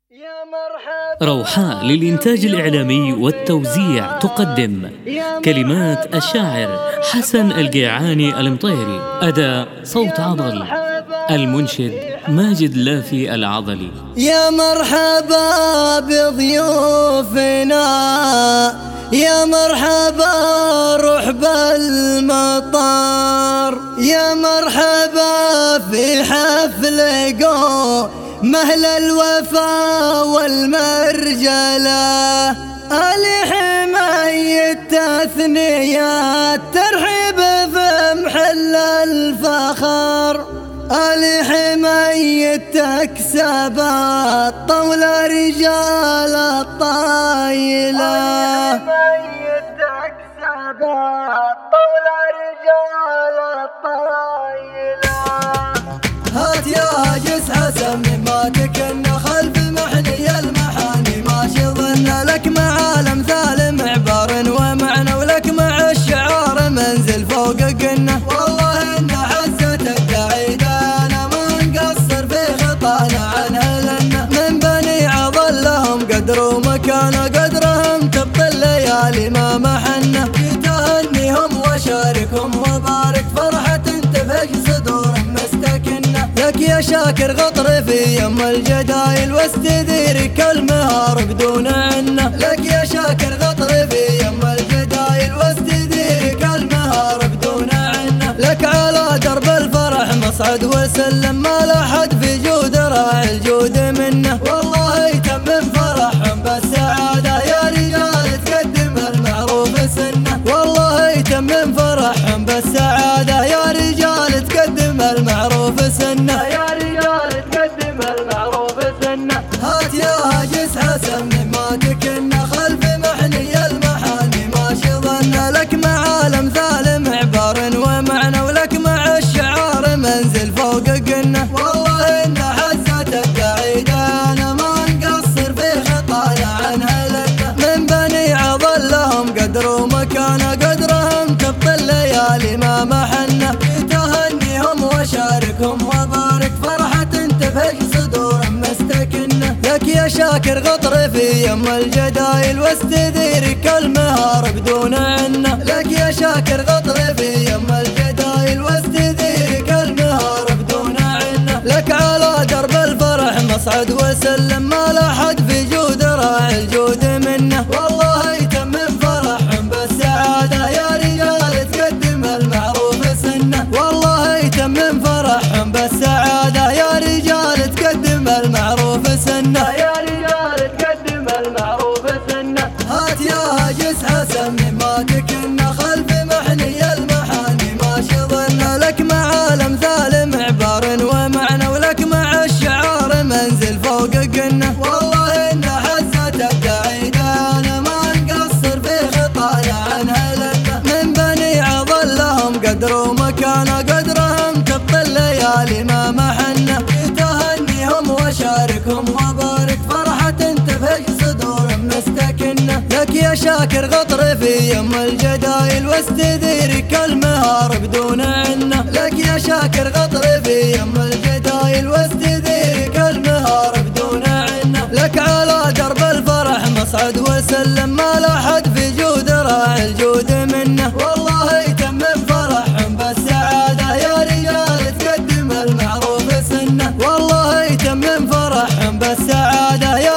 روحاء للإنتاج الإعلامي والتوزيع تقدم كلمات الشاعر حسن القيعاني المطيري، أداء صوت عضل، المنشد ماجد لافي العضلي. يا مرحبا بضيوفنا، يا مرحبا روح بالمطار، يا مرحبا في حفل مهل الوفا والمرجلة، آل حماية التثنيات ترحب في محل الفخر، آل حماية تكسب الطول رجال الطايلة، آل حماية تكسب الطول رجال الطايلة. هات يا هاجس حسن مما تكن خلف محني المحاني، ماشي ظن لك مع الامثال معبر ومعنى، ولك مع الشعار منزل فوق قنه، والله ان حزتك بعيده انا ما نقصر في خطانا عنها، لنا من بني عضل لهم قدر ومكان، قدرهم تبطل الليالي ما محنه، تهنيهم وشاركهم وبارك فرحه تفج صدورهم مستكنه، لك يا شاكر غطر في يم الجدايل واستديرك المهار بدون عنه، لك يا شاكر غطر في يم الجدايل واستديرك المهار بدون عنه، لك على درب الفرح مصعد وسلم ما لحد في جود راعي الجود منه، والله يتمم فرحهم بالسعاده يا رجال تقدم المعروف سنه، والله يتمم فرحهم بالسعاده يا رجال تقدم المعروف سنه، يا رجال تقدم المعروف سنه. هات يا هاجس حسن مما تكن خلف محني المحاني، ماشي ظن لك مع الامثال معبر ومعنى، ولك مع الشعار منزل فوق قنه، والله ان حزتك بعيده انا ما نقصر في خطايا عنها، لنا من بني عضل لهم قدر ومكان، قدرهم تبطل الليالي ما محنه، تهنيهم وشاركهم وبارك فرحه تفج صدورهم مستكنه، لك يا شاكر غطر في يم الجدايل واستديرك المهار بدون عنه، لك يا شاكر غطر في يم الجدايل واستديرك المهار بدون عنه، لك على درب الفرح مصعد وسلم ما لحد في جود راعي الجود منه، والله يتمم فرحهم بالسعاده يا رجال تقدم المعروف سنه، والله يتمم فرحهم بالسعاده يا رجال تقدم المعروف سنه، يا رجال تقدم المعروف سنه. هات يا هاجس حسن مما تكن خلف محني المحاني، ماشي ظن لك مع الامثال معبر ومعنى، ولك مع الشعار منزل فوق قنه، والله ان حزتك بعيده انا ما نقصر في خطايا عنها، لنا من بني عضل لهم قدر ومكان، قدرهم تبطل الليالي ما محنه، تهنيهم وشاركهم وبارك فرحه تفج صدورهم مستكنه، لك يا شاكر غطر في يم الجدايل واستديرك المهار بدون عنه، لك يا شاكر غطر في يم الجدايل واستديرك المهار بدون عنه، لك على درب الفرح مصعد وسلم ما لحد في جود راعي الجود منه، والله يتمم فرحهم بالسعاده يا رجال تقدم المعروف سنه، والله يتمم فرحهم بالسعاده يا